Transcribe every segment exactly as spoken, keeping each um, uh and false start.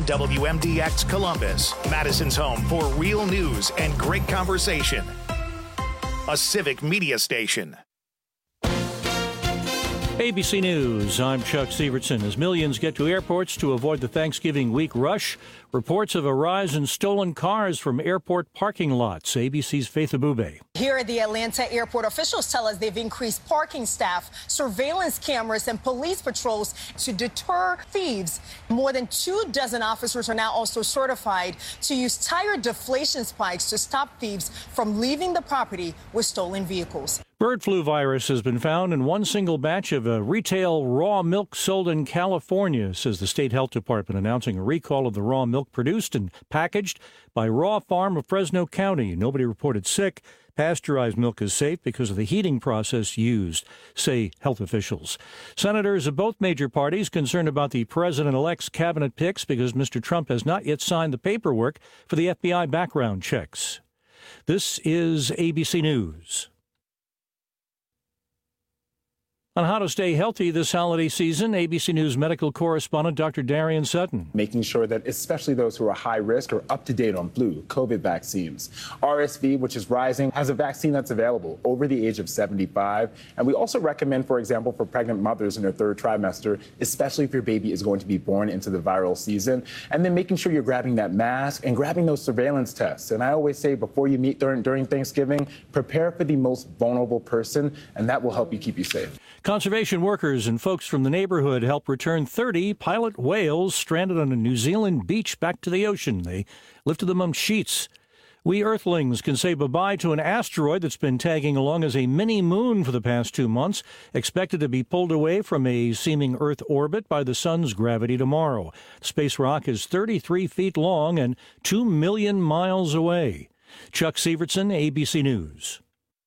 W M D X Columbus, Madison's home for real news and great conversation. A civic media station. A B C News, I'm Chuck Severson. As millions get to airports to avoid the Thanksgiving week rush, reports of a rise in stolen cars from airport parking lots. A B C's Faith Abube. Here at the Atlanta airport, officials tell us they've increased parking staff, surveillance cameras, and police patrols to deter thieves. More than two dozen officers are now also certified to use tire deflation spikes to stop thieves from leaving the property with stolen vehicles. Bird flu virus has been found in one single batch of a retail raw milk sold in California, says the state health department, announcing a recall of the raw milk produced and packaged by Raw Farm of Fresno County. Nobody reported sick. Pasteurized milk is safe because of the heating process used, say health officials. Senators of both major parties concerned about the president-elect's cabinet picks because Mister Trump has not yet signed the paperwork for the F B I background checks. This is A B C News. On how to stay healthy this holiday season, A B C News medical correspondent Doctor Darian Sutton. Making sure that especially those who are high risk are up to date on flu, COVID vaccines. R S V, which is rising, has a vaccine that's available over the age of seventy-five. And we also recommend, for example, for pregnant mothers in their third trimester, especially if your baby is going to be born into the viral season. And then making sure you're grabbing that mask and grabbing those surveillance tests. And I always say before you meet during, during Thanksgiving, prepare for the most vulnerable person, and that will help you keep you safe. Conservation workers and folks from the neighborhood helped return thirty pilot whales stranded on a New Zealand beach back to the ocean. They lifted them on sheets. We Earthlings can say bye-bye to an asteroid that's been tagging along as a mini-moon for the past two months, expected to be pulled away from a seeming Earth orbit by the sun's gravity tomorrow. Space rock is thirty-three feet long and two million miles away. Chuck Severson, A B C News.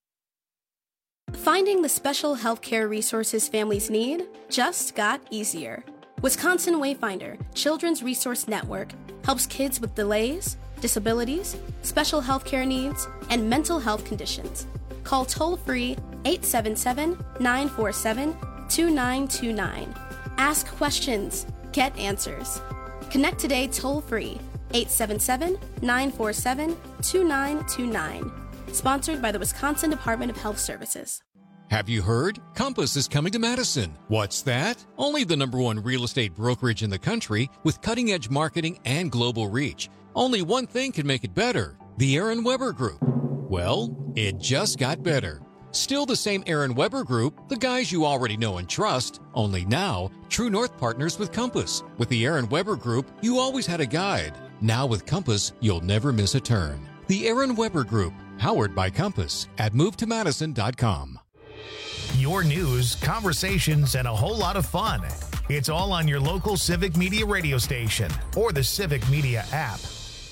Finding the special healthcare resources families need just got easier. Wisconsin Wayfinder Children's Resource Network helps kids with delays, disabilities, special healthcare needs, and mental health conditions. Call toll-free eight seven seven, nine four seven, two nine two nine. Ask questions, get answers. Connect today toll-free eight seven seven, nine four seven, two nine two nine. Sponsored by the Wisconsin Department of Health Services. Have you heard? Compass is coming to Madison. What's that? Only the number one real estate brokerage in the country with cutting-edge marketing and global reach. Only one thing can make it better. The Aaron Weber Group. Well, it just got better. Still the same Aaron Weber Group, the guys you already know and trust, only now, True North partners with Compass. With the Aaron Weber Group, you always had a guide. Now with Compass, you'll never miss a turn. The Aaron Weber Group, powered by Compass at move to madison dot com. Your news, conversations, and a whole lot of fun. It's all on your local Civic Media radio station or the Civic Media app.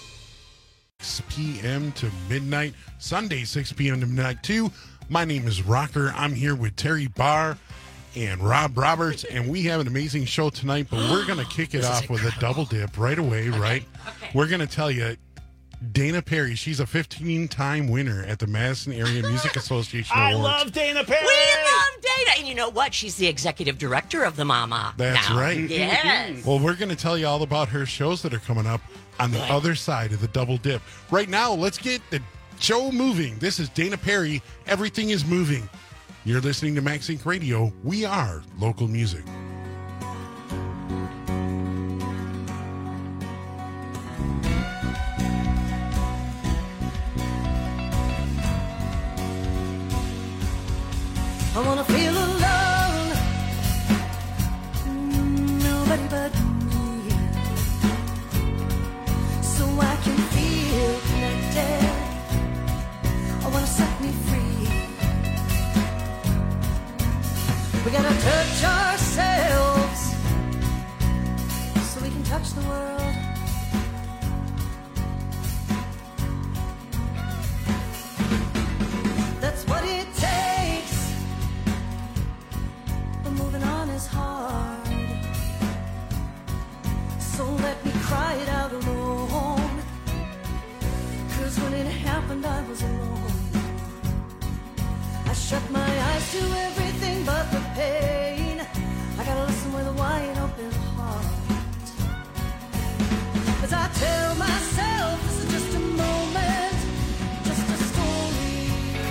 six p.m. to midnight, Sunday six p.m. to midnight too. My name is Rocker. I'm here with Terry Barr and Rob Roberts, and we have an amazing show tonight, but we're going to kick it off with a double dip right away, okay. right? Okay. We're going to tell you, Dana Perry, she's a fifteen-time winner at the Madison Area Music Association I Awards. love Dana Perry! We love Dana! And you know what? She's the executive director of the Mama. That's now. right. Yes. Well, we're going to tell you all about her shows that are coming up on the other side of the double dip. Right now, let's get the show moving. This is Dana Perry. Everything is moving. You're listening to Max Inc Radio. We are local music. I wanna feel alone, nobody but me, so I can feel connected. I wanna set me free. We gotta touch ourselves so we can touch the world. That's what it takes. But moving on is hard. So let me cry it out alone. Cause when it happened I was alone. I shut my eyes to everything but the pain. I gotta listen with a wide open heart. As I tell myself this is just a moment, just a story.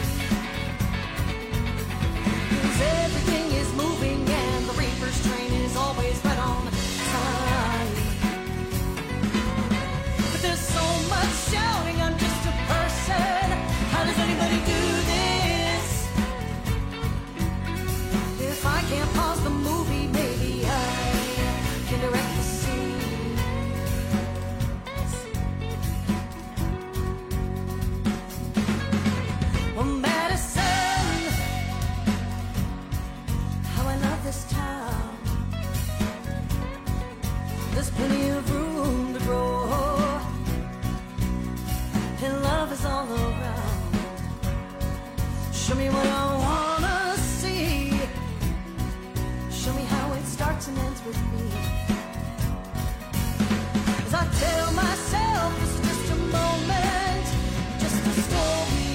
'Cause everything is moving and the reaper's train is always right on time. But there's so much shouting, I'm just a person. How does anybody do this? If I can't pause the movie, maybe I can direct the scene. Well, Madison, how I love this town. There's plenty of room to grow, and love is all around. Show me what I wanna see. Show me how it starts and ends with me. As I tell myself this is just a moment, just a story.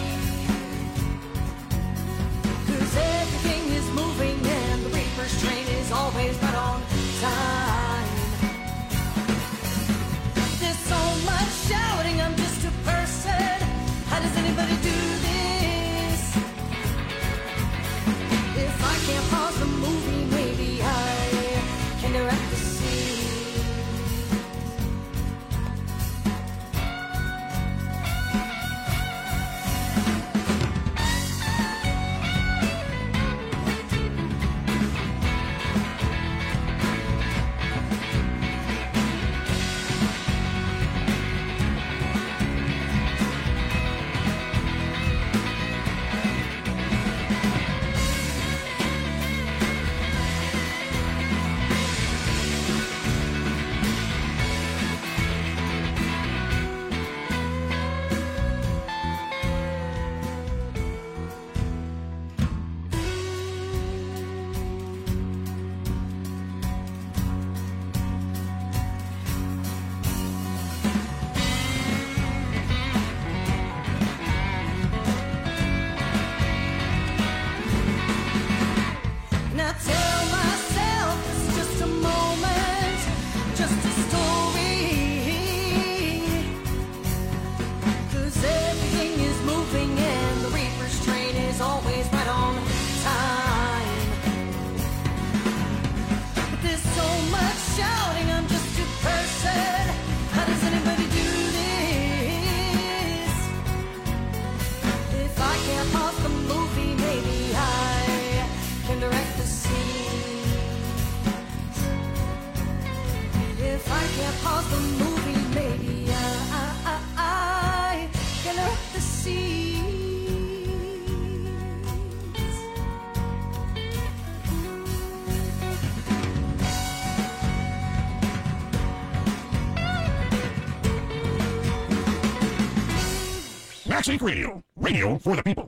'Cause everything is moving and the reaper's train is always right on time. There's so much shouting, I'm just a person. How does anybody do this? If I can't pause the movie, maybe I can direct the scene. Now tell myself it's just a moment, just a story. 'Cause everything is moving and the reaper's train is always right on time. But there's so much shouting, I'm just a person. How does anybody do this? If I can't pause the movie, maybe I can direct the scene. If I can't pause the movie, maybe I, I, I can direct the scene. Maxink Radio, radio for the people.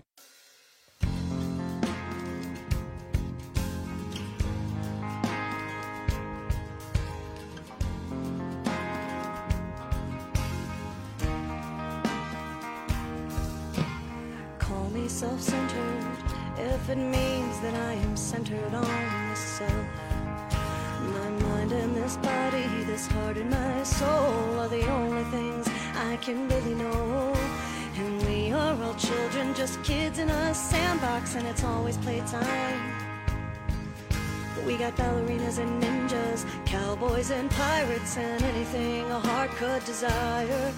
Call me self-centered if it means that I am centered on myself. My mind and this body, this heart and my soul are the only things I can really know. And we are all children, just kids in a sandbox, and it's always playtime. But we got ballerinas and ninjas, cowboys and pirates, and anything a heart could desire.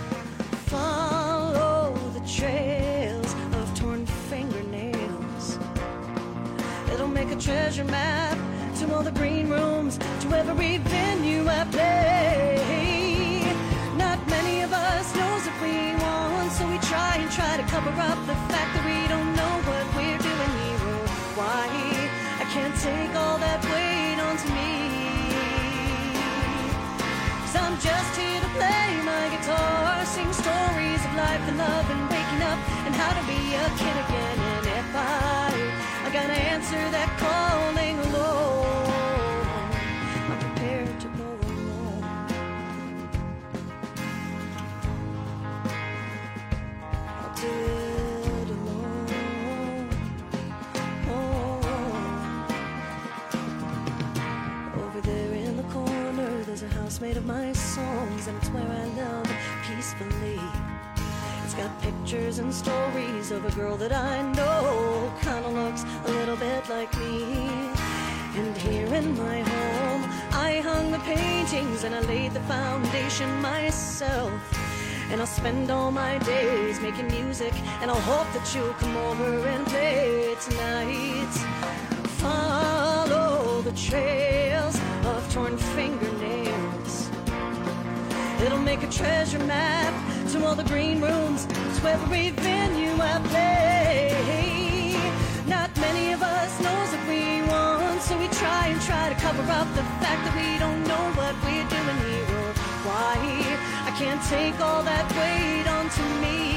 Follow the trails of torn fingernails. It'll make a treasure map to all the green rooms, to every venue I play. Not many of us knows if we want, so we try and try to cover up the fact that we don't know what we're doing here or why. I can't take all that weight onto me, 'cause I'm just here to play my guitar, sing stories of life and love and waking up and how to be a kid again. And if I, I gotta answer that calling alone, I'm prepared to go alone. I'll do it alone. Oh. Over there in the corner, there's a house made of my songs, and it's where I love peacefully. It's got pictures and stories of a girl that I know kinda looks a little bit like me. And here in my home, I hung the paintings and I laid the foundation myself. And I'll spend all my days making music, and I'll hope that you'll come over and play tonight. Follow the trails of torn fingernails. It'll make a treasure map to all the green rooms, to every venue I play. Not many of us knows what we want, so we try and try to cover up the fact that we don't know what we're doing here or why. I can't take all that weight onto me,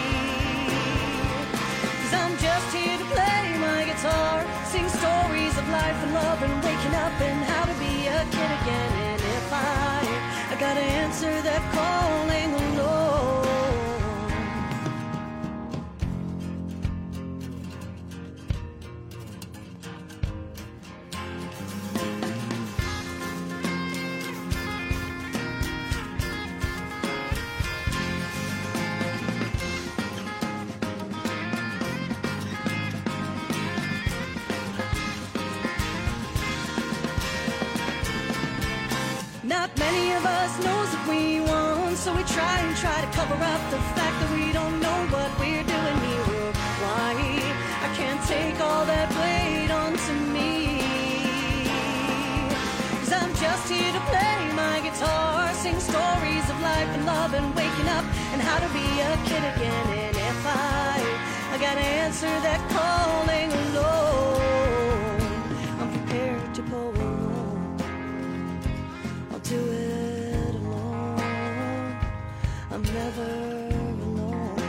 'cause I'm just here to play my guitar, sing stories of life and love and waking up and how to be a kid again. And if I, I gotta answer that calling alone. Not many of us knows what we want, so we try and try to cover up the fact that we don't know what we're doing here or why. I can't take all that weight onto me, 'cause I'm just here to play my guitar, sing stories of life and love and waking up and how to be a kid again. And if I, I gotta answer that calling alone, I'm prepared to pull alone. Do it alone. I'm never alone.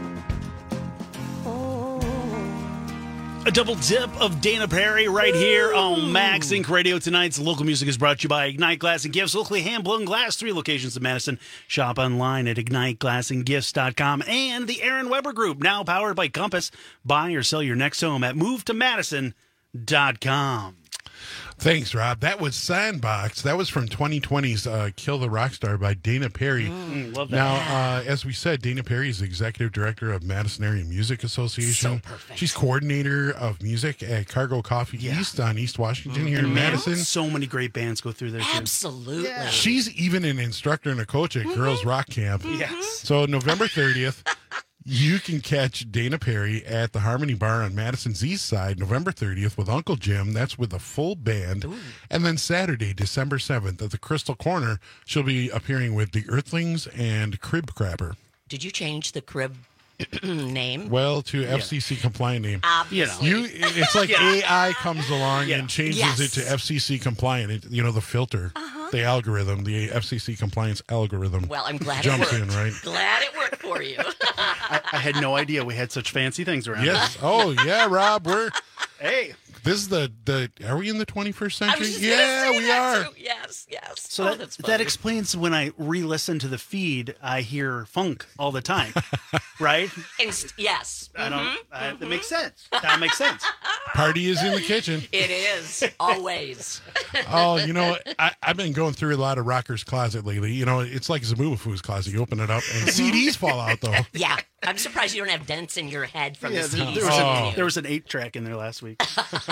Oh. A double dip of Dana Perry right here on Max Inc Radio. Tonight's local music is brought to you by Ignite Glass and Gifts, locally hand-blown glass, three locations in Madison. Shop online at ignite glass and gifts dot com. And the Aaron Weber Group, now powered by Compass. Buy or sell your next home at move to madison dot com. Thanks, Rob. That was Sandbox. That was from twenty twenty's uh, Kill the Rockstar by Dana Perry. Mm, love that. Now, uh, as we said, Dana Perry is the executive director of Madison Area Music Association. So perfect. She's coordinator of music at Cargo Coffee Yeah. East on East Washington here in And man, Madison. so many great bands go through there, too. Absolutely. Yeah. She's even an instructor and a coach at Girls Rock Camp. Yes. So November thirtieth, you can catch Dana Perry at the Harmony Bar on Madison's East Side, November thirtieth with Uncle Jim. That's with a full band. Ooh. And then Saturday, December seventh at the Crystal Corner, she'll be appearing with the Earthlings and Crib Crapper. Did you change the crib name? Well, to F C C compliant name. Obviously. You know. You, it's like Yeah. A I comes along Yeah. and changes Yes. it to F C C compliant. It, you know, the filter, Uh-huh. the algorithm, the F C C compliance algorithm. Well, I'm glad jumps it worked. in, right? Glad it worked for you. I, I had no idea we had such fancy things around. Yes. Oh, yeah, Rob. We're Hey. this is the the. Are we in the twenty-first I century? was just gonna Yeah, say we that are. too. Yes, yes. So oh, that, that's that funny. explains when I re-listen to the feed, I hear funk all the time, right? Inst- yes. I don't. Mhm, I, mhm. That makes sense. That makes sense. Party is in the kitchen. It is always. Oh, you know, I, I've been going through a lot of Rocker's Closet lately. You know, it's like Zabubafu's closet. You open it up and C Ds fall out, though. Yeah, I'm surprised you don't have dents in your head from Yeah, the there, C Ds. there was Oh. a, there was an eight track in there last week.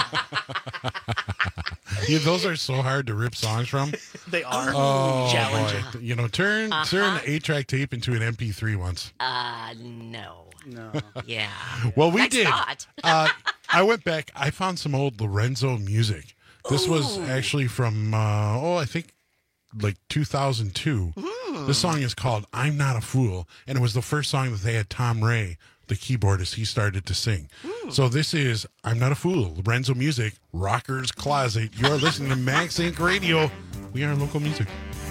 Yeah, those are so hard to rip songs from. They are Oh, challenging. boy. You know, turn Uh-huh. turn the eight-track tape into an M P three once. Uh, no. No. Yeah. Well, we Nice did. thought. uh, I went back. I found some old Lorenzo music. This was Ooh. actually from, uh, oh, I think like two thousand two. Hmm. This song is called I'm Not a Fool, and it was the first song that they had Tom Ray, the keyboardist, he started to sing. Hmm. So this is I'm Not a Fool, Lorenzo Music, Rocker's Closet. You're listening to Max Inc Radio. We are local music.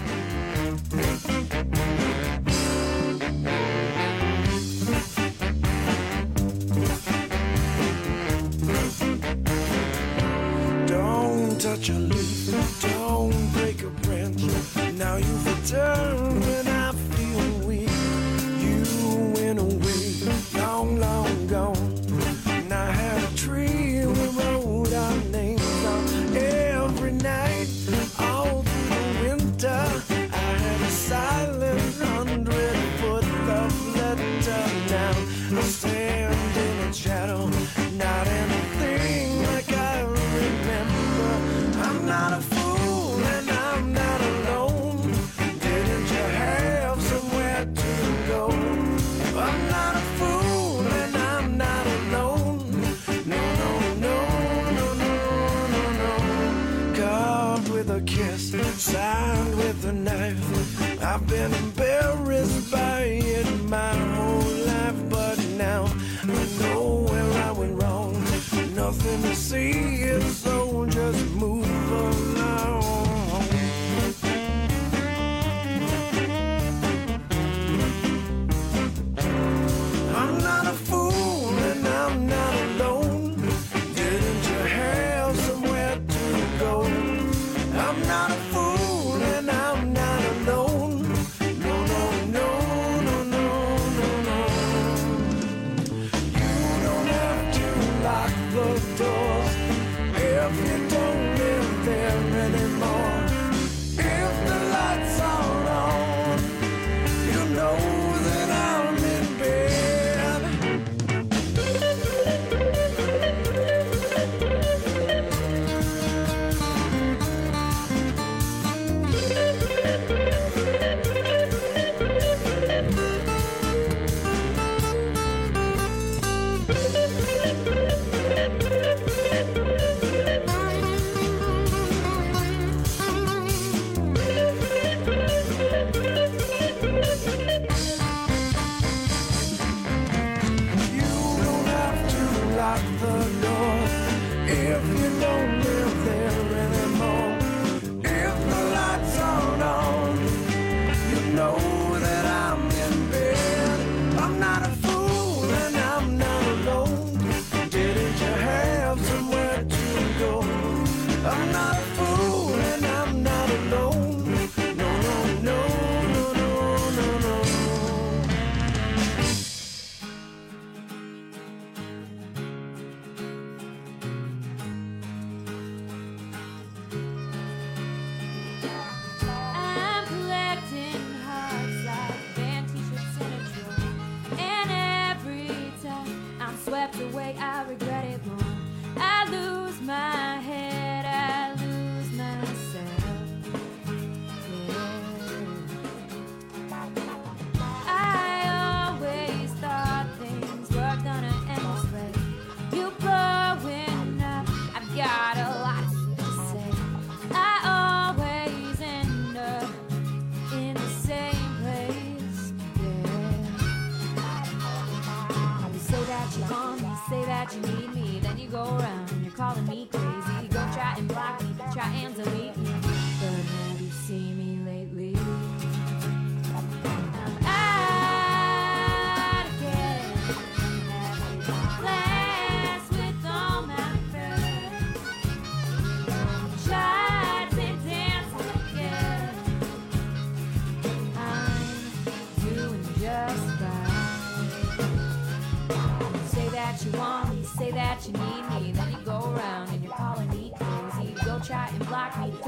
Don't touch a leaf, don't break a branch. Now you've returned when I feel weak. You went away, long, long gone. And I had a tree, we wrote our names on every night, all through the winter. I've been embarrassed by it my whole life, but now I know where I went wrong. Nothing to see here, so just move along. I'm not a fool and I'm not alone. Didn't you have somewhere to go? I'm not a fool and I'm not alone. No, no, no, no, no, no, no. You don't have to lock the door if you don't live there anymore. If the lights are on, you know that I'm in bed. Say that you need me, then you go around and you're calling me crazy. Go try and block me,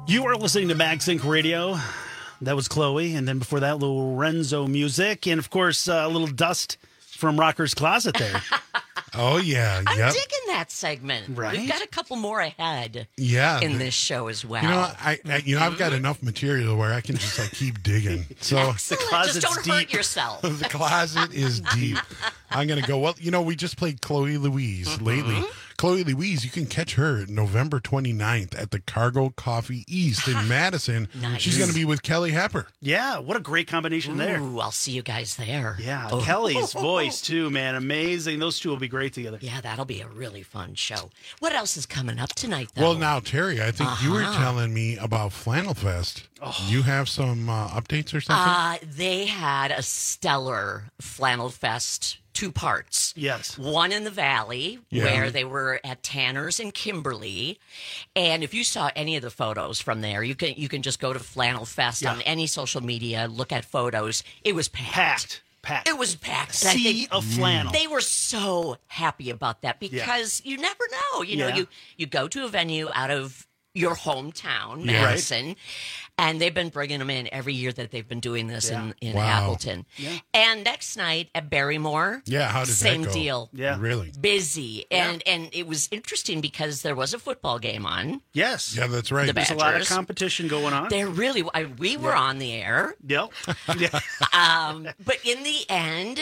You are listening to MagSync Radio. That was Chloe. And then before that, Lorenzo music. And, of course, uh, a little dust from Rocker's Closet there. Oh, yeah. I'm yep. digging that segment. Right? We've got a couple more ahead Yeah. in this show as well. You know, I, I you know I've got enough material where I can just like keep digging. So Excellent. Just don't deep. hurt yourself. the closet is deep. I'm gonna go. Well, you know, we just played Chloe Louise Mm-hmm. lately. Chloe Louise, you can catch her November twenty-ninth at the Cargo Coffee East in Madison. Nice. She's going to be with Kelly Hepper. Yeah, what a great combination there. Ooh, I'll see you guys there. Yeah, Oh. Kelly's voice, too, man. Amazing. Those two will be great together. Yeah, that'll be a really fun show. What else is coming up tonight, though? Well, now, Terry, I think you were Uh-huh. telling me about Flannel Fest. You have some uh, updates or something? Uh, they had a stellar Flannel Fest, two parts. Yes. One in the Valley, Yeah. where they were at Tanner's in Kimberly. And if you saw any of the photos from there, you can you can just go to Flannel Fest Yeah. on any social media, look at photos. It was packed. Packed. Packed. It was packed. And I Sea think of flannel. They were so happy about that because you never know. You know, Yeah. you, you go to a venue out of your hometown, Yeah. Madison, and they've been bringing them in every year that they've been doing this Yeah. in, in Wow. Appleton. Yeah. And next night at Barrymore, Yeah, how did same that go? deal. Yeah. Really? Busy. And and it was interesting because there was a football game on. Yes. Yeah, that's right. The There's a lot of Badgers. competition going on. There really, I, we were on the air, Yep. Yeah. um, but in the end,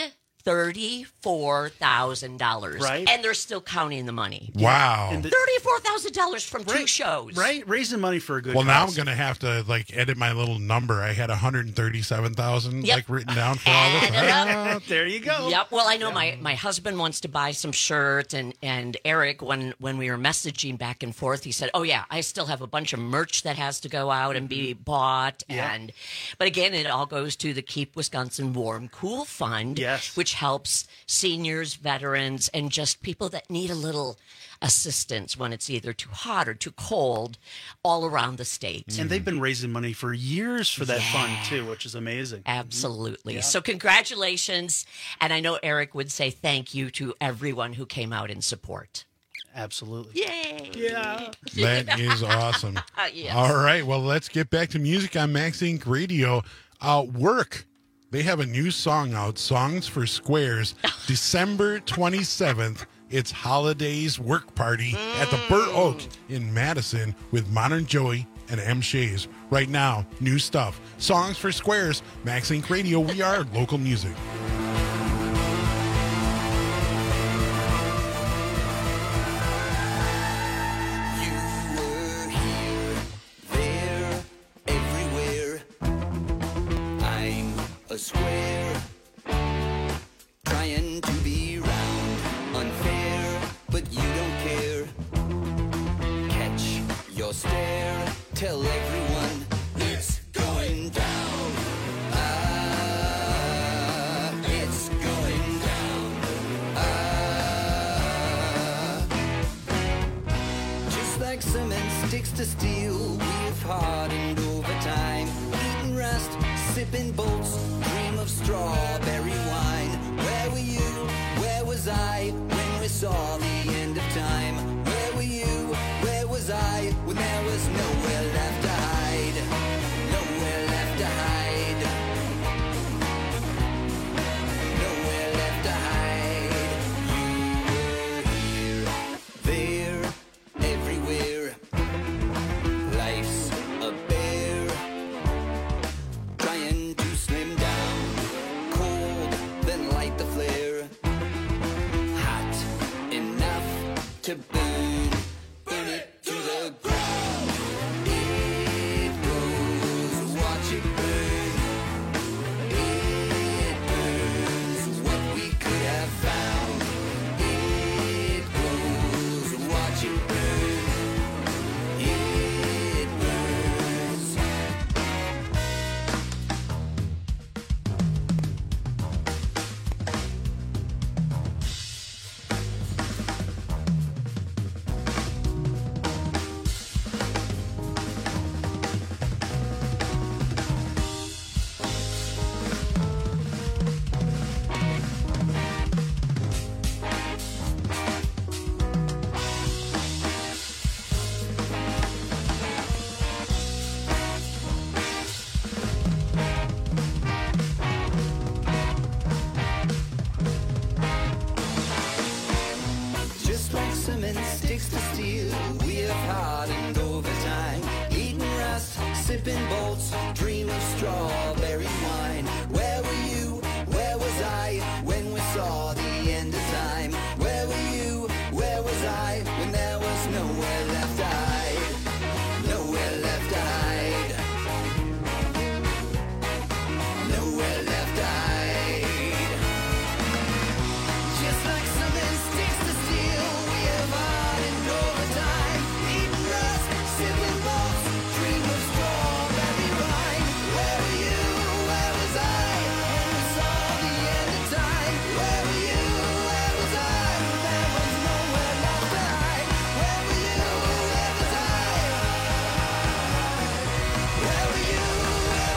thirty-four thousand dollars. Right. And they're still counting the money. Wow. And the- thirty-four thousand dollars from two Right. shows. Right? Raising money for a good Well, now I'm cause. going to have to like edit my little number. I had one hundred thirty-seven thousand Yep. like written down for all this. Add it up. There you go. Yep. Well, I know my, my husband wants to buy some shirts, and, and Eric, when, when we were messaging back and forth, he said, "Oh yeah, I still have a bunch of merch that has to go out and be bought." Yeah. And but again, it all goes to the Keep Wisconsin Warm Cool Fund, Yes. which helps seniors, veterans, and just people that need a little assistance when it's either too hot or too cold all around the state. And they've been raising money for years for that Yeah. fund, too, which is amazing. Absolutely. So congratulations. And I know Eric would say thank you to everyone who came out in support. Absolutely. Yay. Yeah. That is awesome. Yes. All right. Well, let's get back to music on Max Inc Radio. Uh, work. They have a new song out, Songs for Squares, December twenty-seventh. It's Holidays Work Party at the Burr Oak in Madison with Modern Joey and M. Shays. Right now, new stuff. Songs for Squares, Max Inc Radio. We are local music. You were here, there, everywhere. I'm a square, trying to be round, unfair, but you don't care. Catch your stare, tell everyone it's going down. Ah, it's going down. Ah. Just like cement sticks to steel, we've hardened over time. Eating rust, sipping bolts, dream of strawberry wine. Where were you? Where was I when we saw the end of time? Where were you? Where was I when there was nowhere left to hide? Nowhere left to hide. Nowhere left to hide. You were here, there, everywhere. Life's a bear, trying to slim down. Cold, then light the flare. Hot enough to burn, burn it to the ground. It goes, watch it burn. It burns what we could have found. It goes, watch it burn. It burns.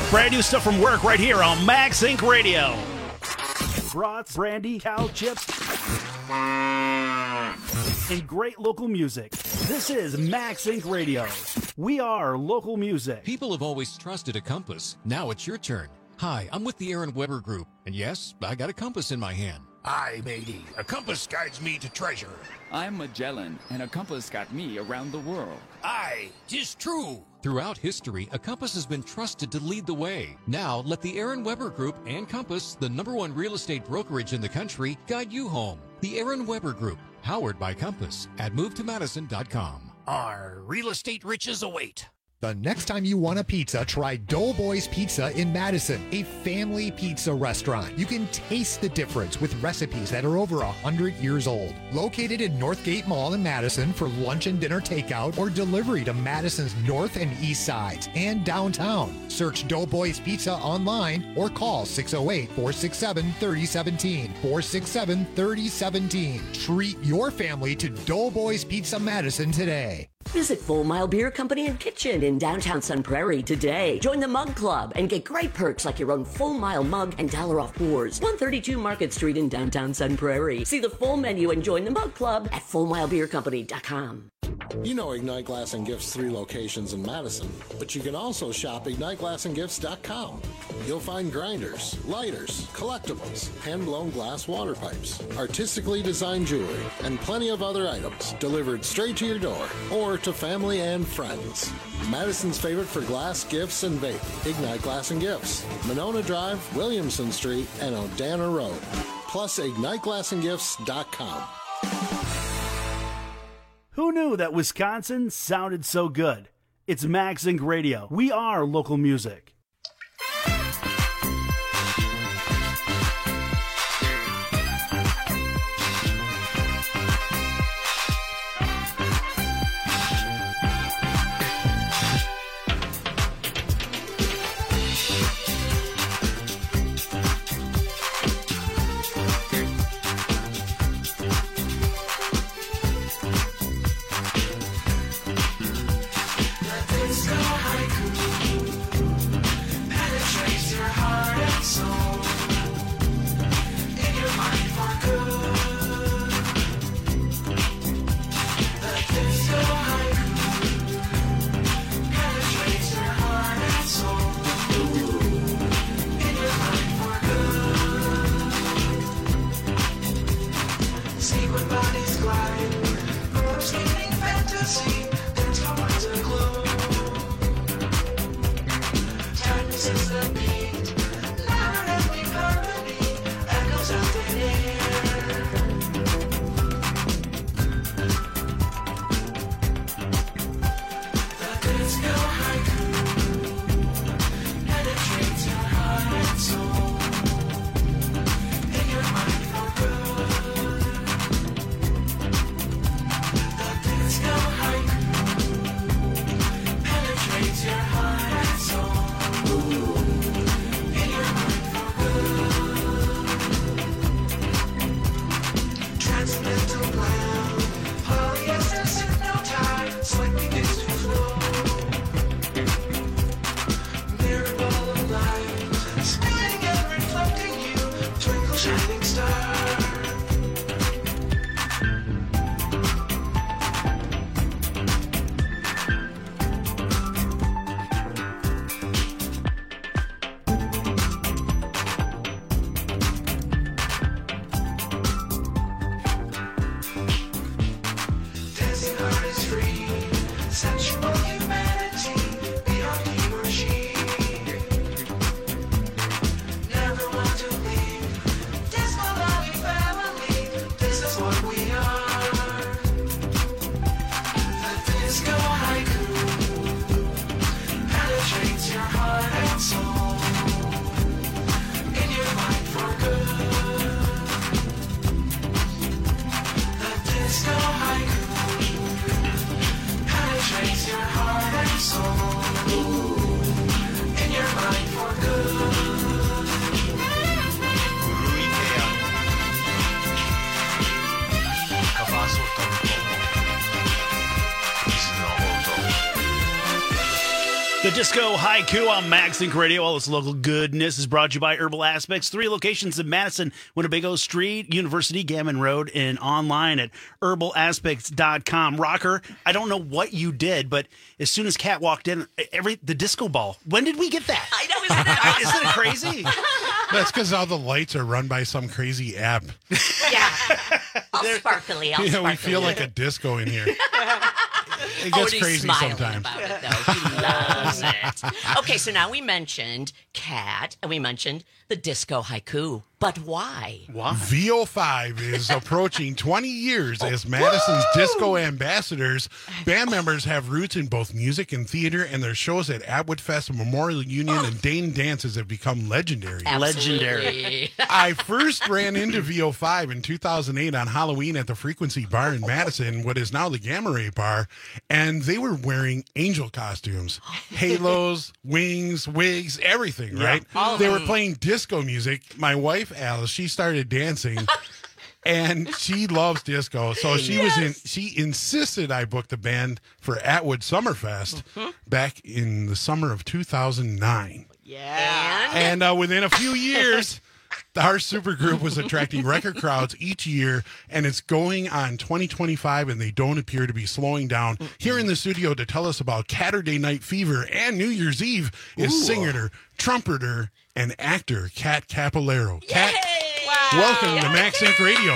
Brand new stuff from work right here on Max Inc Radio. Brats, brandy, cow chips, and great local music. This is Max Inc Radio. We are local music. People have always trusted a compass. Now it's your turn. Hi, I'm with the Aaron Weber Group, and yes, I got a compass in my hand. Aye, matey. A compass guides me to treasure. I'm Magellan, and a compass got me around the world. Aye, 'tis true. Throughout history, a compass has been trusted to lead the way. Now, let the Aaron Weber Group and Compass, the number one real estate brokerage in the country, guide you home. The Aaron Weber Group, powered by Compass, at move to madison dot com. Our real estate riches await. The next time you want a pizza, try Doughboys Pizza in Madison, a family pizza restaurant. You can taste the difference with recipes that are over one hundred years old. Located in Northgate Mall in Madison for lunch and dinner takeout or delivery to Madison's north and east sides and downtown. Search Doughboys Pizza online or call six oh eight, four six seven, three oh one seven, four six seven, three oh one seven. Treat your family to Doughboys Pizza Madison today. Visit Full Mile Beer Company and Kitchen in downtown Sun Prairie today. Join the Mug Club and get great perks like your own Full Mile mug and dollar off pours. one thirty-two Market Street in downtown Sun Prairie. See the full menu and join the Mug Club at full mile beer company dot com. You know Ignite Glass and Gifts three locations in Madison, but you can also shop ignite glass and gifts dot com. You'll find grinders, lighters, collectibles, hand-blown glass water pipes, artistically designed jewelry, and plenty of other items delivered straight to your door or to family and friends. Madison's favorite for glass, gifts, and vape. Ignite Glass and Gifts. Monona Drive, Williamson Street, and Odana Road. Plus ignite glass and gifts dot com. Who knew that Wisconsin sounded so good? It's Max Inc Radio. We are local music. The Disco Haiku on MaxLink Radio. All this local goodness is brought to you by Herbal Aspects. Three locations in Madison, Winnebago Street, University, Gammon Road, and online at herbal aspects dot com. Rocker, I don't know what you did, but as soon as Kat walked in, every the disco ball. When did we get that? I know, isn't it? Isn't it crazy? That's because all the lights are run by some crazy app. Yeah. All sparkly, all Yeah, sparkly. we feel like a disco in here. It Oh, gets and he's crazy smiling sometimes. about it, though. He loves it. Okay, so now we mentioned Kat, and we mentioned the Disco Haiku. But why? Why? V O five is approaching twenty years as Madison's disco ambassadors. Band members have roots in both music and theater, and their shows at Atwood Fest, Memorial Union, and Dane Dances have become legendary. Legendary. I first ran into V O five in two thousand eight on Halloween at the Frequency Bar in Madison, what is now the Gamma Ray Bar, and they were wearing angel costumes, halos, wings, wigs, everything, Yeah. right? All of They were them. playing disco music. My wife, Alice, she started dancing. And she loves disco, so she was in. She insisted I book the band for Atwood Summerfest back in the summer of two thousand nine. Yeah. And uh, within a few years, our supergroup was attracting record crowds each year, and it's going on twenty twenty-five, and they don't appear to be slowing down. Here in the studio to tell us about Catterday Night Fever and New Year's Eve is Ooh. singer, trumpeter, and actor Kat Capillero. Kat, Wow. welcome to Max Inc Radio.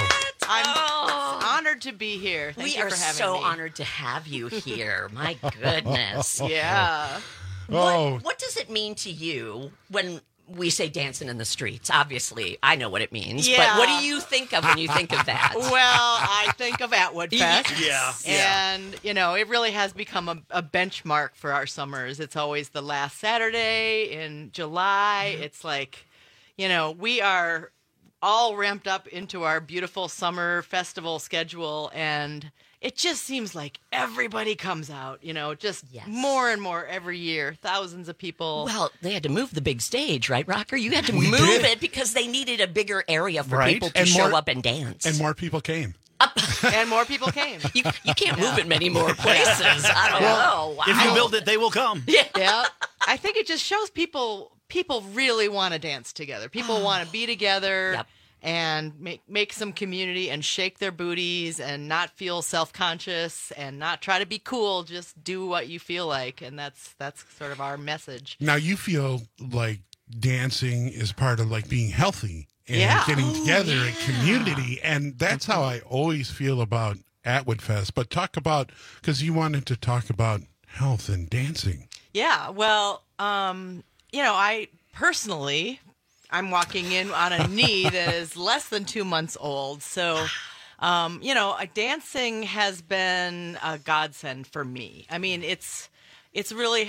I'm honored to be here. Thank we you are for having so me. honored to have you here. My goodness. Yeah. Oh. What, what does it mean to you when we say dancing in the streets? Obviously, I know what it means. Yeah. But what do you think of when you think of that? Well, I think of Atwood Fest. Yes. Yeah, And, you know, it really has become a, a benchmark for our summers. It's always the last Saturday in July. It's like, you know, we are all ramped up into our beautiful summer festival schedule, and it just seems like everybody comes out, you know, just more and more every year. Thousands of people. Well, they had to move the big stage, right, Rocker? You had to We move did. it because they needed a bigger area for Right. people to And show more- up and dance. And more people came. And more people came. You, you can't move it many more places. I don't know. Wow. If you build it, they will come. Yeah. Yeah. I think it just shows people people really want to dance together. People want to be together Yep. and make make some community and shake their booties and not feel self-conscious and not try to be cool. Just do what you feel like, and that's that's sort of our message. Now you feel like dancing is part of like being healthy and Yeah. getting Oh, together yeah. and community, and that's how I always feel about Atwood Fest. But talk about, because you wanted to talk about health and dancing. Yeah, well, um, you know, I personally, I'm walking in on a knee that is less than two months old. So, um, you know, uh, dancing has been a godsend for me. I mean, it's it's really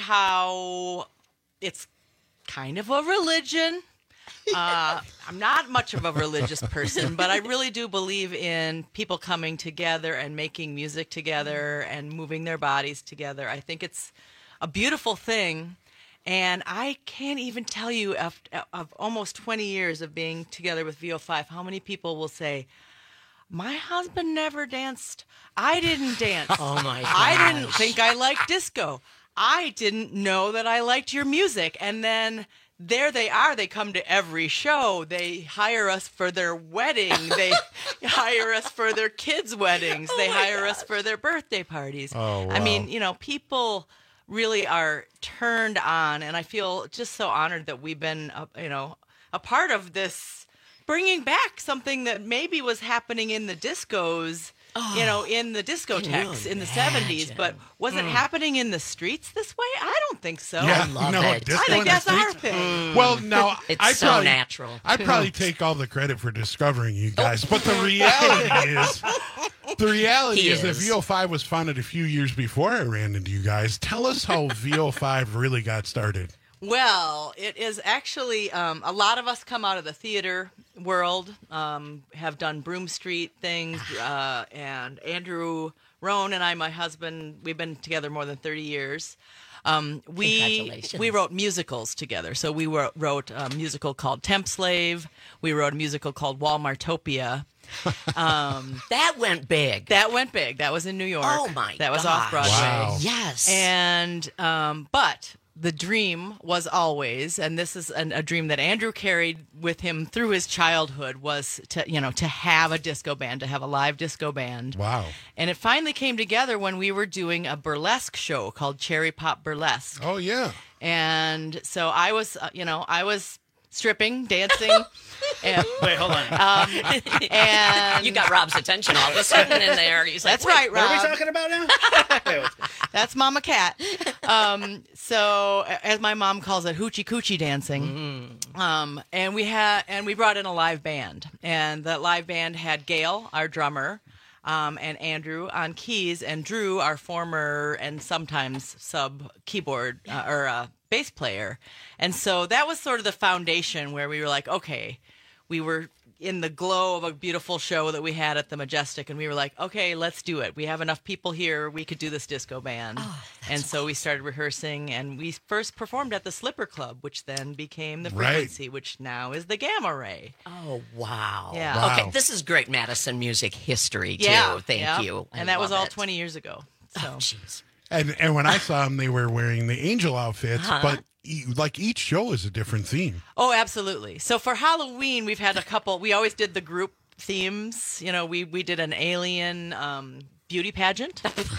how it's kind of a religion. Uh, I'm not much of a religious person, but I really do believe in people coming together and making music together and moving their bodies together. I think it's a beautiful thing. And I can't even tell you of, of almost twenty years of being together with V O five, how many people will say, my husband never danced. I didn't dance. Oh, my I didn't gosh. think I liked disco. I didn't know that I liked your music. And then there they are. They come to every show. They hire us for their wedding. They hire us for their kids' weddings. Oh they hire us for their birthday parties. Oh, I wow. mean, you know, people really are turned on, and I feel just so honored that we've been, uh, you know, a part of this, bringing back something that maybe was happening in the discos, you know, in the discotheques in the seventies, but was it Mm. happening in the streets this way? I don't think so. Yeah, I love no, it. disco I think in the that's our streets? thing. Well, now It's I so probably, natural. I'd probably take all the credit for discovering you guys, but the reality is, the reality He is, that is. V O five was founded a few years before I ran into you guys. Tell us how V O five really got started. Well, it is actually um, a lot of us come out of the theater world, um, have done Broom Street things, uh, and Andrew Rohn and I, my husband, we've been together more than thirty years. Um, we Congratulations. we wrote musicals together. So we wrote, wrote a musical called Temp Slave. We wrote a musical called Walmartopia. Um, that went big. That went big. That was in New York. Oh, my That was gosh. off Broadway. Wow. Yes. And um, but the dream was always, and this is an, a dream that Andrew carried with him through his childhood, was to, you know, to have a disco band, to have a live disco band. Wow. And it finally came together when we were doing a burlesque show called Cherry Pop Burlesque. Oh, yeah. And so I was, uh, you know, I was stripping, dancing. And, Wait, hold on. Um, and you got Rob's attention all of a sudden in there. He's like, that's "Wait, right, Rob. What are we talking about now? That's Mama Cat. Um, so, as my mom calls it, hoochie coochie dancing. Mm. Um, and we had, and we brought in a live band, and that live band had Gail, our drummer, um, and Andrew on keys, and Drew, our former and sometimes sub keyboard uh, or uh, bass player. And so that was sort of the foundation where we were like, okay, we were in the glow of a beautiful show that we had at the Majestic, and we were like, okay, let's do it. We have enough people here. We could do this disco band. Oh, and so awesome. We started rehearsing, and we first performed at the Slipper Club, which then became the Right. Frequency, which now is the Gamma Ray. Oh, wow. Yeah. Wow. Okay, this is great Madison music history, too. Yeah, Thank yeah. you. I And that was love all it. twenty years ago. So. Oh, jeez. And and when I saw them, they were wearing the angel outfits, Uh-huh. but e- like each show is a different theme. Oh, absolutely. So for Halloween, we've had a couple. We always did the group themes. You know, we we did an alien um, beauty pageant.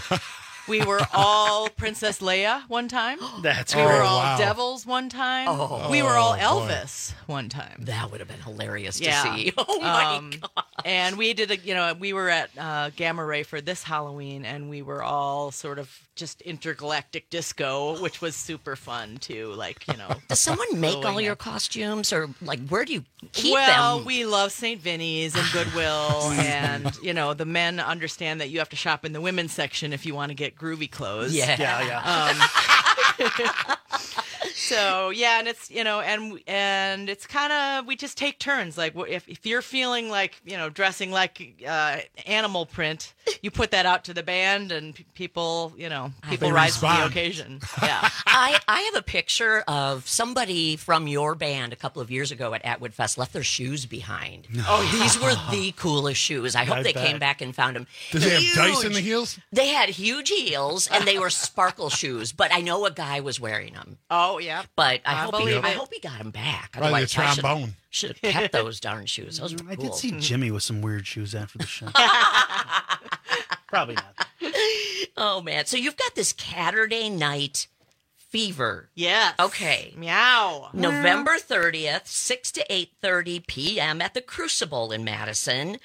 We were all Princess Leia one time. That's we great. were all Wow. devils one time. Oh. We were all Oh, boy. Elvis one time. That would have been hilarious to Yeah. see. Oh, my Um, God. And we did a, you know, we were at uh, Gamma Ray for this Halloween, and we were all sort of just intergalactic disco, which was super fun too. Like, you know, Does someone make all blowing your it. costumes, or like where do you keep well, them? we love Saint Vinny's and Goodwill, and you know the men understand that you have to shop in the women's section if you want to get groovy clothes. Yeah. Yeah, yeah. Um, so yeah, and it's you know, and and it's kind of we just take turns. Like wh- if if you're feeling like you know dressing like uh, animal print, you put that out to the band, and p- people you know people They rise to the respond. occasion. Yeah. I, I have a picture of somebody from your band a couple of years ago at Atwood Fest left their shoes behind. Oh, these were the coolest shoes. I hope I they bet. came back and found them. Does they have dice in the heels? They had huge heels, and they were sparkle shoes, but I know a guy was wearing them. Oh yeah. But I, I hope he, believe I it. hope he got them back. Probably the Otherwise, I should- trombone. should have kept those darn shoes. Those were I cool. did see Jimmy with some weird shoes after the show. Probably not. Oh man! So you've got this Catterday Night Fever. Yes. Okay. Meow. November thirtieth, six to eight thirty p.m. at the Crucible in Madison.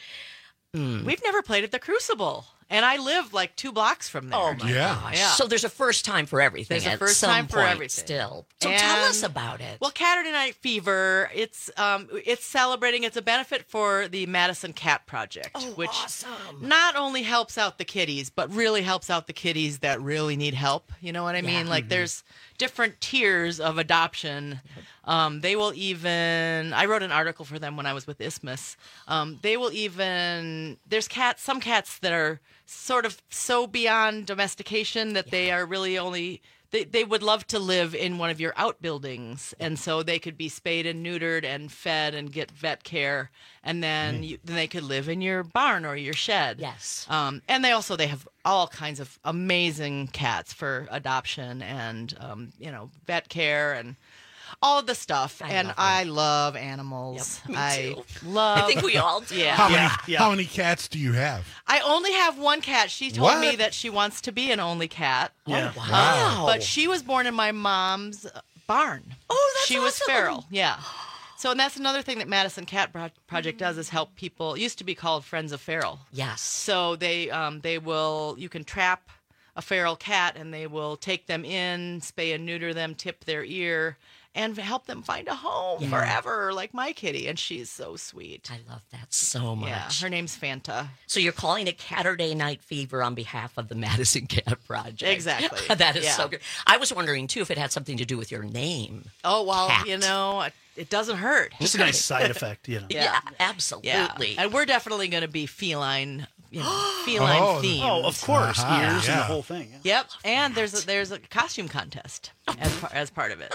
We've never played at the Crucible, and I live like two blocks from there. Oh my Yeah. gosh! Yeah. So there's a first time for everything. There's a at first some time for point everything. Still, so tell And- us about it. Well, Catterday Night Fever, it's um, it's celebrating. It's a benefit for the Madison Cat Project, Oh, which awesome. not only helps out the kitties, but really helps out the kitties that really need help. You know what I mean? Like there's different tiers of adoption. Um, they will even. I wrote an article for them when I was with Isthmus. Um, they will even. There's cats. Some cats that are sort of so beyond domestication that they are really only. They, they would love to live in one of your outbuildings, and so they could be spayed and neutered and fed and get vet care, and then you, then they could live in your barn or your shed. Yes. Um, and they also they have all kinds of amazing cats for adoption and um, you know vet care and all of the stuff. I and love I love animals. Yep, me I too. love. I think we all do. Yeah. How many Yeah, yeah. how many cats do you have? I only have one cat. She told What? me that she wants to be an only cat. Yeah. Oh, wow. But she was born in my mom's barn. Oh, that's She was awesome. feral. Yeah. So, and that's another thing that Madison Cat Pro- Project does is help people. It used to be called Friends of Feral. Yes. So they um, they will you can trap a feral cat and they will take them in, spay and neuter them, tip their ear, and help them find a home Yeah. forever, like my kitty. And she's so sweet. I love that so much. Yeah, her name's Fanta. So you're calling it Catterday Night Fever on behalf of the Madison Cat Project. Exactly. That is Yeah. so good. I was wondering, too, if it had something to do with your name. Oh well, Cat. you know, it, it doesn't hurt. Just a nice side effect, you know. Yeah, Yeah. absolutely. Yeah, and we're definitely going to be feline, you know, feline Oh, themed. Oh, of course. Uh-huh. Ears and Yeah. the whole thing. Yeah. Yep, and there's a, there's a costume contest as par- as part of it.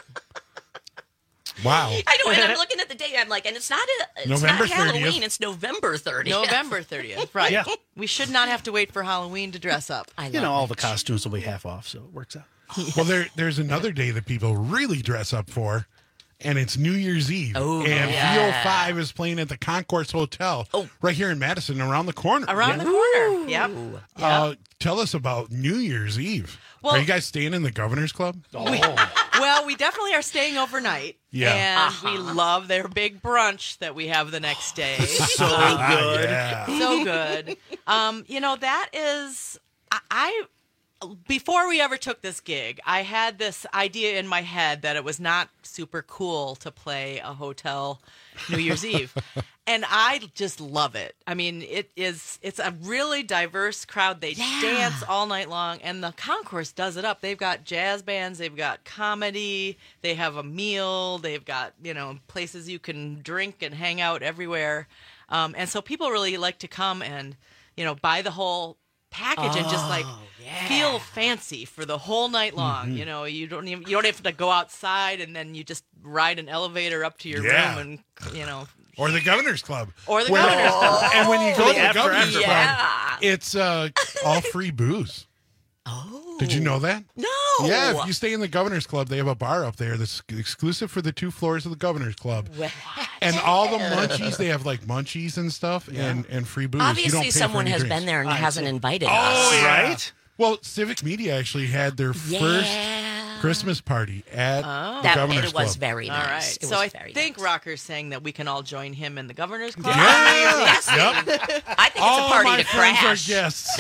Wow. I know, and I'm looking at the date. I'm like, and it's not a, it's November not Halloween. thirtieth. It's November thirtieth. November thirtieth, right? Yeah. We should not have to wait for Halloween to dress up. I love You know, all it. the costumes will be half off, so it works out. Well, there there's another day that people really dress up for, and it's New Year's Eve. Oh, and yeah. V O five is playing at the Concourse Hotel oh. right here in Madison, around the corner. Around yeah. the corner. Yep. Uh, Yep. tell us about New Year's Eve. Well- Are you guys staying in the Governor's Club? We- well, we definitely are staying overnight. Yeah. And Uh-huh. we love their big brunch that we have the next day. So good. Yeah. So good. Um, you know, that is, I, I, before we ever took this gig, I had this idea in my head that it was not super cool to play a hotel New Year's Eve. And I just love it. I mean, it is, it's a really diverse crowd. They Yeah. dance all night long, and the concourse does it up. They've got jazz bands, they've got comedy, they have a meal, they've got, you know, places you can drink and hang out everywhere. Um, and so people really like to come and, you know, buy the whole package and just like Oh, yeah. feel fancy for the whole night long. You know, you don't even, you don't have to go outside, and then you just ride an elevator up to your Yeah. room and, you know, Or the Governor's Club. or the Where- governor's club. And when you go The to the after- Governor's after Club, Yeah. it's uh, all free booze. Oh. Did you know that? No. Yeah, if you stay in the Governor's Club, they have a bar up there that's exclusive for the two floors of the Governor's Club. What? And all the munchies, they have like munchies and stuff and, and free booze. You don't Obviously, pay for someone any has drinks. been there and I hasn't see. invited Oh, us. yeah. Right? Well, Civic Media actually had their Yeah. first Christmas party at the Oh. That, Governor's it was Club. very All nice. right. It So was I very think nice. Rocker's saying that we can all join him in the governor's club. Yeah. Yes. Yep. I think All it's a party my to friends crash. are guests.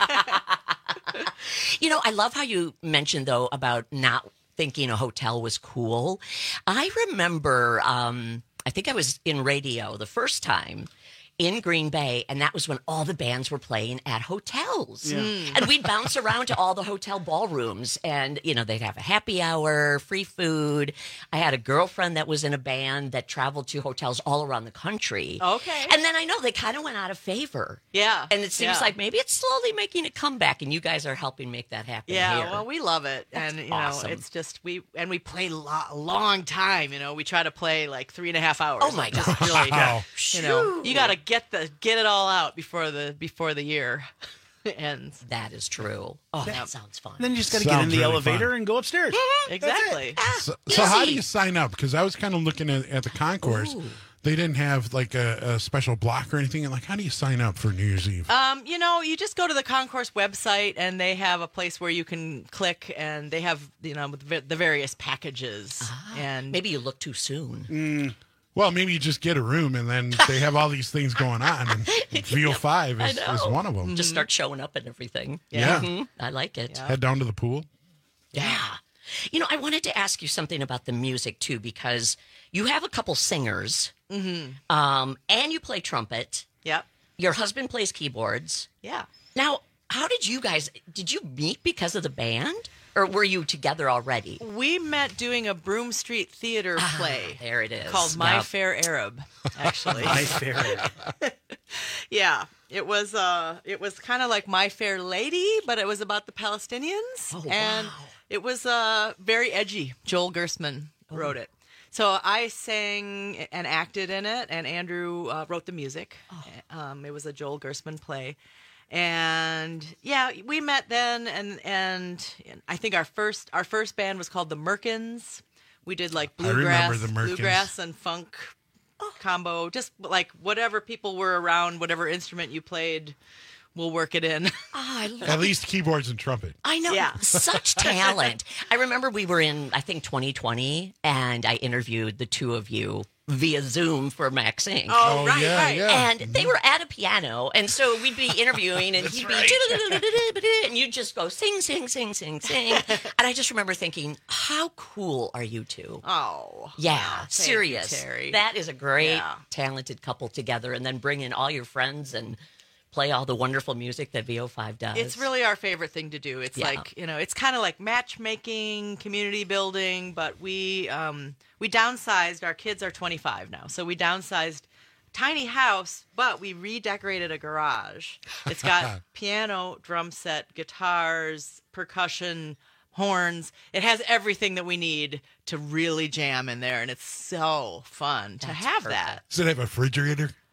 You know, I love how you mentioned, though, about not thinking a hotel was cool. I remember, um, I think I was in radio the first time in Green Bay, and that was when all the bands were playing at hotels. And we'd bounce around to all the hotel ballrooms, and, you know, they'd have a happy hour, free food. I had a girlfriend that was in a band that traveled to hotels all around the country. Okay. And then I know they kind of went out of favor. Yeah. And it seems Yeah. like maybe it's slowly making a comeback, and you guys are helping make that happen Yeah, here. well, we love it, That's and you awesome. know, it's just we and we play lo- a long time. You know, we try to play like three and a half hours. Oh, my Just gosh. Really, Wow. you know, you got to get the get it all out before the before the year ends. That is true. Oh, that sounds fun. Then you just got to get in Sounds the really elevator fun. and go upstairs. Exactly. So, so how do Easy. you sign up? Because I was kind of looking at, at the concourse. Ooh. They didn't have like a, a special block or anything. And like, how do you sign up for New Year's Eve? Um, you know, you just go to the concourse website, and they have a place where you can click, and they have you know the the various packages. and Maybe you look too soon. Mm, well, maybe you just get a room and then they have all these things going on. And V O five is, I is know. one of them. Just start showing up and everything. Yeah. Mhm. I like it. Head down to the pool. Yeah. You know, I wanted to ask you something about the music too, because you have a couple singers, Mm-hmm. um, and you play trumpet. Yep. Your husband plays keyboards. Yeah. Now, how did you guys? Did you meet because of the band, or were you together already? We met doing a Broome Street Theater play. There it is. Called My Yep. Fair Arab, actually. My Fair. Yeah, it was uh it was kind of like My Fair Lady, but it was about the Palestinians. Oh, and wow. it was uh very edgy. Joel Gersman wrote it. So I sang and acted in it, and Andrew uh, wrote the music. Um, it was a Joel Gersman play. And yeah, we met then, and and I think our first our first band was called the Merkins. We did like I remember bluegrass, the Merkins. bluegrass and funk combo, just like whatever people were around, whatever instrument you played, we'll work it in. Oh, I love At least keyboards and trumpet. I know. Yeah. Such talent. I remember we were in, I think, twenty twenty, and I interviewed the two of you via Zoom for Max Inc. Oh, Oh, right, yeah, right. yeah. And they were at a piano, and so we'd be interviewing, and he'd be, and you'd just go sing, sing, sing, sing, sing. And I just remember thinking, how cool are you two? Oh, Yeah, wow. Thank you, serious. Terry. That is a great, Yeah. talented couple together, and then bring in all your friends and play all the wonderful music that V O five does. It's really our favorite thing to do. It's Yeah. like, you know, it's kind of like matchmaking, community building, but we um, we downsized. Our kids are twenty-five now, so we downsized. Tiny house, but we redecorated a garage. It's got piano, drum set, guitars, percussion, horns. It has everything that we need to really jam in there, and it's so fun to have that. Does it have a refrigerator?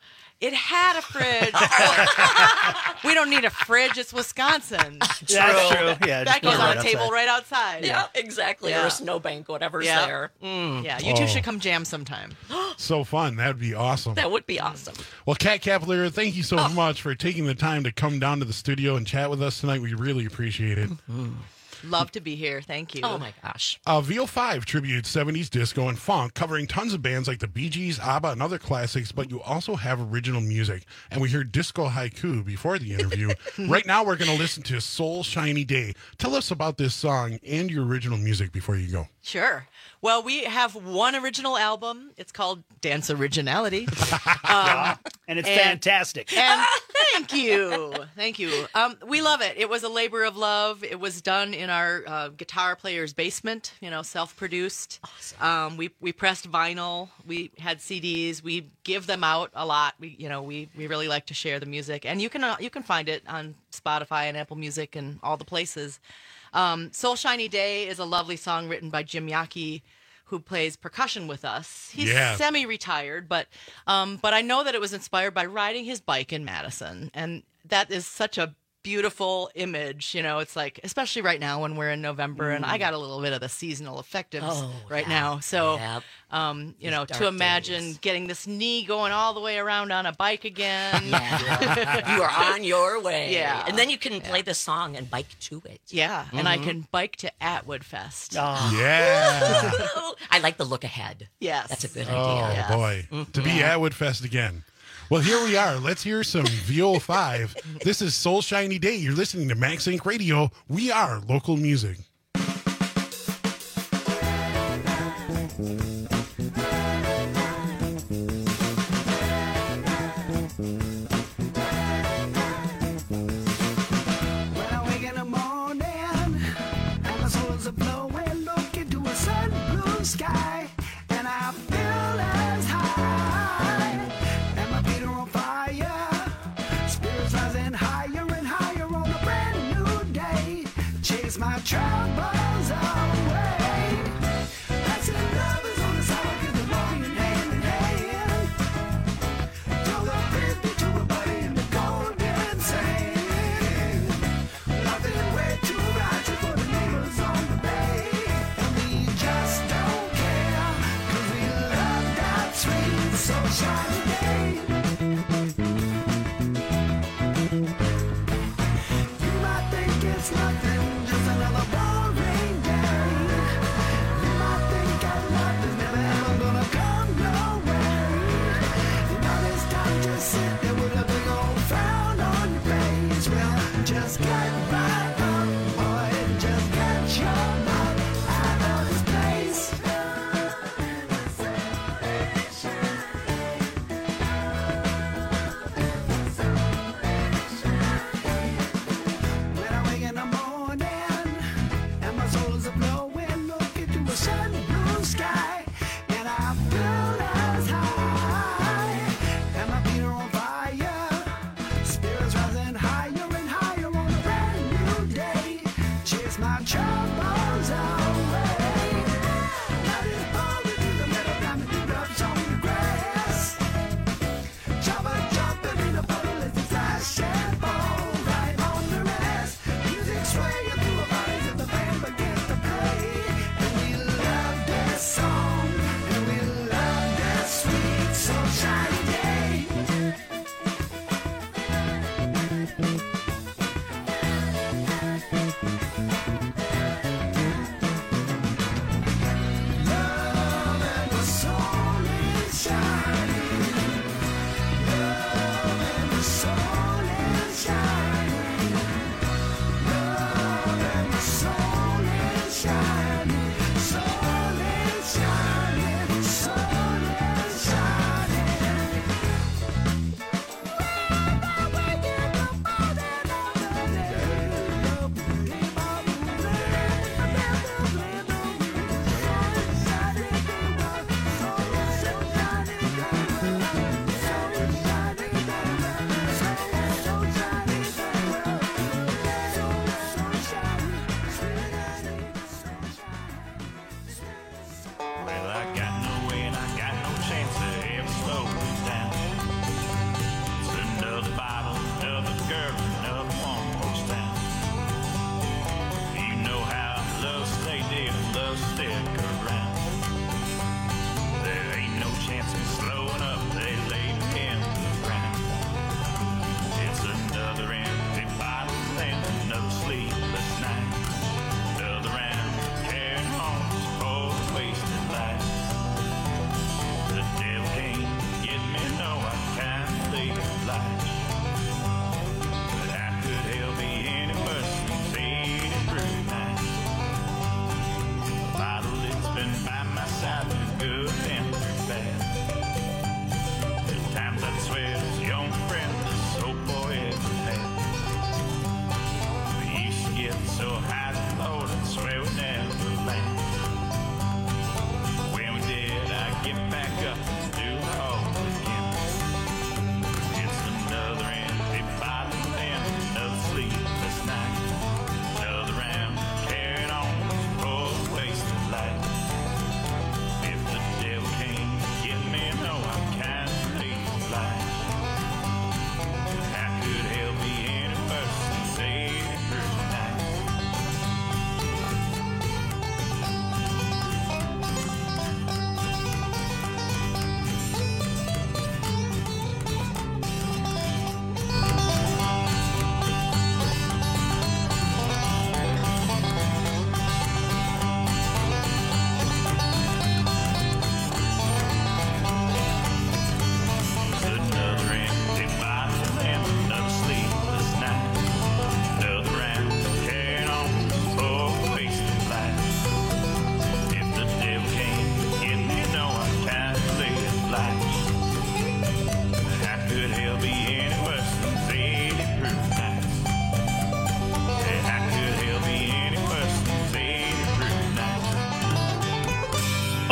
It had a fridge. Well, we don't need a fridge. It's Wisconsin. That's true. Yeah, that just goes right on a table outside. right outside. Yeah, exactly. Yeah. Or a snowbank, whatever's Yeah. there. Mm. Yeah, you two Oh. should come jam sometime. So fun. That'd be awesome. That would be awesome. Well, Kat Cavalier, thank you so much for taking the time to come down to the studio and chat with us tonight. We really appreciate it. Love to be here. Thank you. Oh my gosh. Uh, V O five tributes seventies disco and funk, covering tons of bands like the Bee Gees, ABBA, and other classics, but you also have original music. And we heard Disco Haiku before the interview. Right now, we're going to listen to Soul Shiny Day. Tell us about this song and your original music before you go. Sure. Well, we have one original album. It's called Dance Originality. Um, and it's fantastic. And thank you. Thank you. Um, we love it. It was a labor of love. It was done in our uh, guitar player's basement, you know, self-produced. Awesome. Um, we, we pressed vinyl. We had C Ds. We give them out a lot. We, you know, we, we really like to share the music. And you can, uh, you can find it on Spotify and Apple Music and all the places. Um, Soul Shiny Day is a lovely song written by Jim Yockey, who plays percussion with us. He's Yeah. semi-retired, but um, but I know that it was inspired by riding his bike in Madison, and that is such a beautiful image. You know, it's like, especially right now when we're in November, and I got a little bit of the seasonal effectives Oh, right yeah. now. So, Yep. um, you These know, dark to imagine days. getting this knee going all the way around on a bike again. Yeah. You are on your way. Yeah. And then you can play the song and bike to it. Yeah, and I Mhm. can bike to Atwood Fest. Yeah. I like the look ahead. Yes. That's a good Oh, idea. boy. To be Yeah. Atwood Fest again. Well, here we are. Let's hear some V O five. This is Soul Shiny Day. You're listening to Max Inc Radio. We are local music. When I wake in the morning and my soles are blowing, look into a sun blue sky, and I feel as high, and my feet are on fire, spirits rising higher and higher on a brand new day. Chase my troubles away. That's it, love is on the side, cause they're walking hand in hand. Throw the fifty to a buddy in the golden sand. Nothing way too ratchet for the neighbors on the bay. And we just don't care, cause we love that sweet, so shiny day. You might think it's nothing, just another boring day. You might think that love is never ever gonna come your way. You know this time just sit there with a big old frown on your face. Well, just get right up, boy, just get your mind out of this place. When I wake in the morning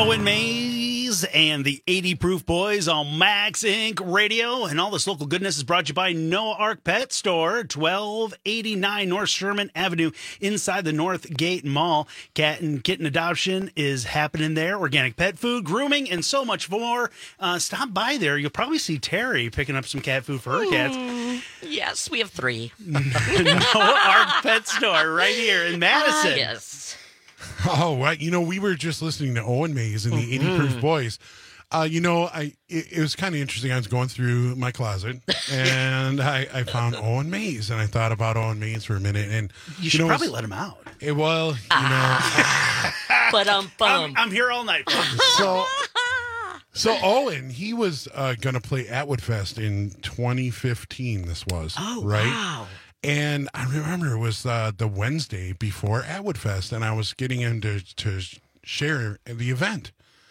Owen Mays and the eighty Proof Boys on Max Incorporated. Radio. And all this local goodness is brought to you by Noah Ark Pet Store, twelve eighty-nine North Sherman Avenue, inside the North Gate Mall. Cat and kitten adoption is happening there. Organic pet food, grooming, and so much more. Uh, stop by there. You'll probably see Terry picking up some cat food for her cats. Mm, yes, we have three. Noah Ark Pet Store right here in Madison. Ah, yes. Oh, right. You know, we were just listening to Owen Mays and the Mm-hmm. eighty Proof Boys. Uh, you know, I it, it was kind of interesting. I was going through my closet and I, I found Owen Mays, and I thought about Owen Mays for a minute. And You should know, probably it's- let him out. It, well, you know, But um, I'm, I'm here all night. so so Owen, he was uh, going to play Atwood Fest in twenty fifteen. This was Oh, right. wow. And I remember it was uh, the Wednesday before Atwood Fest, and I was getting him to to share the event.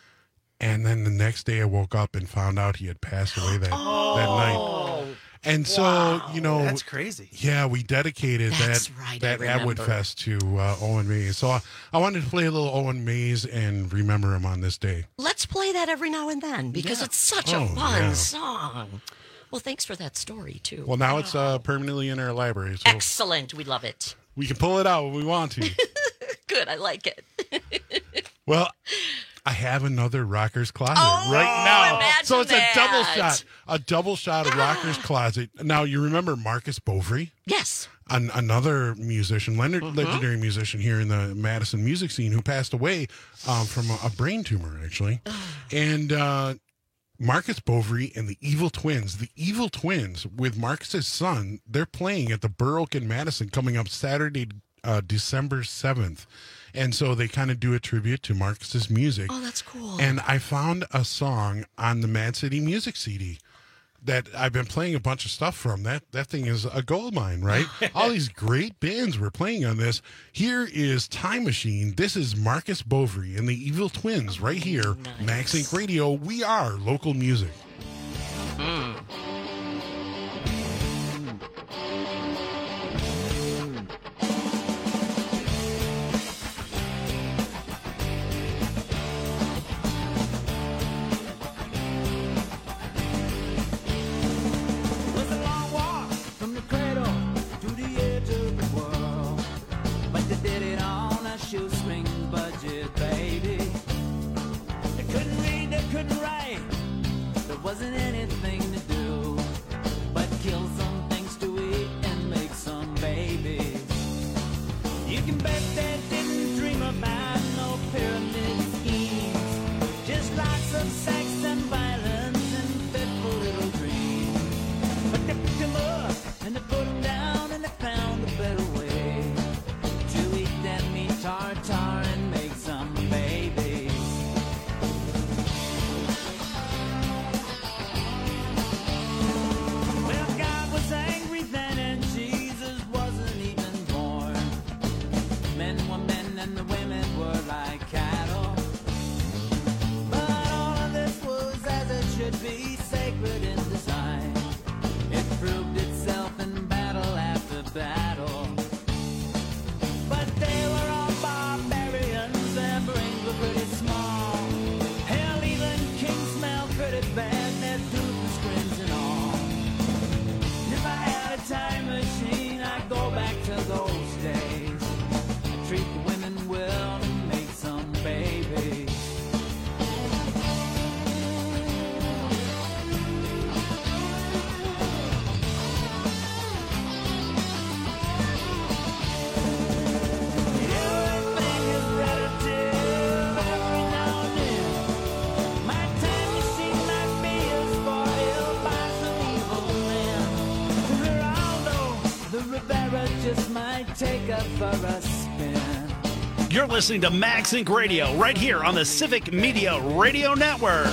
And then the next day, I woke up and found out he had passed away that Oh. that night. And so, Wow, you know, that's crazy. Yeah, we dedicated That's that right, I that Atwood remember. Fest to uh, Owen Mays. So I, I wanted to play a little Owen Mays and remember him on this day. Let's play that every now and then because Yeah. it's such Oh, a fun yeah. song. Well, thanks for that story, too. Well, now it's uh, permanently in our library, so Excellent. We love it. we can pull it out when we want to. Good. I like it. Well, I have another Rocker's Closet Oh, right now. imagine So it's a double that. shot. A double shot of Rocker's Closet. Now, you remember Marcus Bovary? Yes. An, another musician, legendary, Mhm. legendary musician here in the Madison music scene, who passed away um, from a, a brain tumor, actually. and uh, Marcus Bovary and the Evil Twins. The Evil Twins, with Marcus's son, they're playing at the Burr Oak in Madison coming up Saturday, uh, December seventh. And so they kind of do a tribute to Marcus's music. Oh, that's cool. And I found a song on the Mad City Music C D that I've been playing a bunch of stuff from. That that thing is a gold mine, right? All these great bands were playing on this. Here is Time Machine. This is Marcus Bovary and the Evil Twins right here. Max Inc Radio. We are local music. Mm. Was a long walk from the cradle to the edge of the world, but they did it on a shoestring budget, baby. They couldn't read, they couldn't write. There wasn't anything to do but kill some things to eat and make some babies. You can bet they didn't dream about no pyramid schemes, just lots of sex and violence and fitful little dreams. But they picked him up and they put him down and they found a better way to eat that meat tartare and make some babies. Well, God was angry then and Jesus wasn't even born. Men were men and the women were like cattle. But all of this was as it should be, sacred in design. It proved itself in battle after battle. But they were all barbarians, their brains were pretty small. Hell, even kings smell pretty bad, their toothless grins and all. If I had a time machine, I'd go back to those days. I'd treat the women well and make some babies. Everything is relative every now and then. My time machine might be as spoiled by some evil men. Geraldo, the Rivera just might take up for a spin. You're listening to Max Inc Radio right here on the Civic Media Radio Network.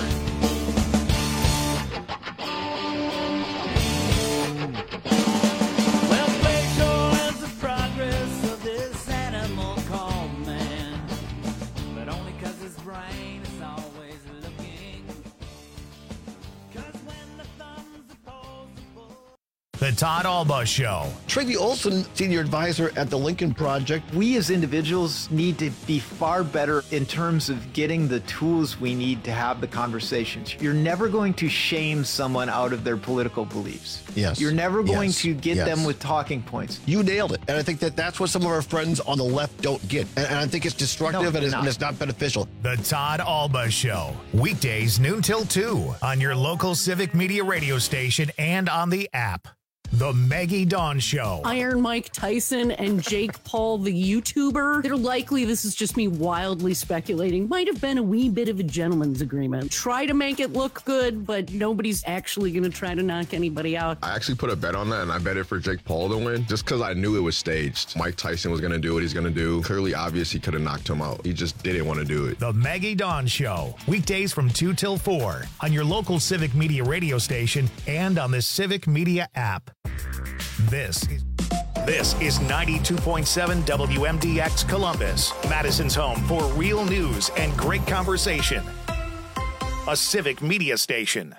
Well, faith sure is the progress of this animal called man. But only 'cause his brain is always looking. 'Cause when the thumb's opposable. The The Todd Alba Show. Tracy Olson, senior advisor at the Lincoln Project. We as individuals need to be far better in terms of getting the tools we need to have the conversations. You're never going to shame someone out of their political beliefs. Yes. You're never going Yes. to get Yes. them with talking points. You nailed it. And I think that that's what some of our friends on the left don't get. And, and I think it's destructive No, and, it's, not. and it's not beneficial. The Todd Alba Show. Weekdays noon till two on your local Civic Media radio station and on the app. The Maggie Dawn Show. Iron Mike Tyson and Jake Paul, the YouTuber. They're likely, this is just me wildly speculating, might have been a wee bit of a gentleman's agreement. Try to make it look good, but nobody's actually going to try to knock anybody out. I actually put a bet on that, and I bet it for Jake Paul to win, just because I knew it was staged. Mike Tyson was going to do what he's going to do. Clearly, obvious, he could have knocked him out. He just didn't want to do it. The Maggie Dawn Show. Weekdays from two till four on your local Civic Media radio station and on the Civic Media app. This is This is ninety-two point seven W M D X Columbus, Madison's home for real news and great conversation. A Civic Media station.